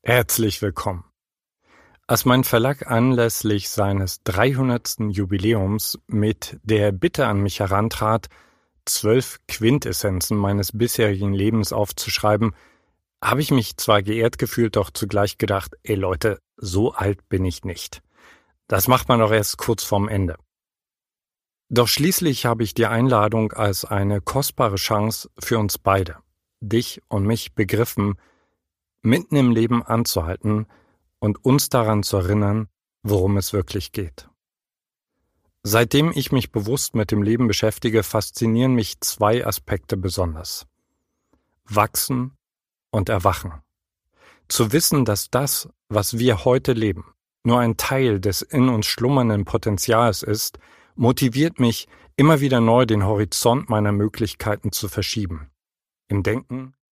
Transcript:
Herzlich willkommen. Als mein Verlag anlässlich seines 300. Jubiläums mit der Bitte an mich herantrat, 12 Quintessenzen meines bisherigen Lebens aufzuschreiben, habe ich mich zwar geehrt gefühlt, doch zugleich gedacht, ey Leute, so alt bin ich nicht. Das macht man doch erst kurz vorm Ende. Doch schließlich habe ich die Einladung als eine kostbare Chance für uns beide, dich und mich, begriffen, mitten im Leben anzuhalten und uns daran zu erinnern, worum es wirklich geht. Seitdem ich mich bewusst mit dem Leben beschäftige, faszinieren mich zwei Aspekte besonders: Wachsen und Erwachen. Zu wissen, dass das, was wir heute leben, nur ein Teil des in uns schlummernden Potenzials ist, motiviert mich, immer wieder neu den Horizont meiner Möglichkeiten zu verschieben. Im Denken,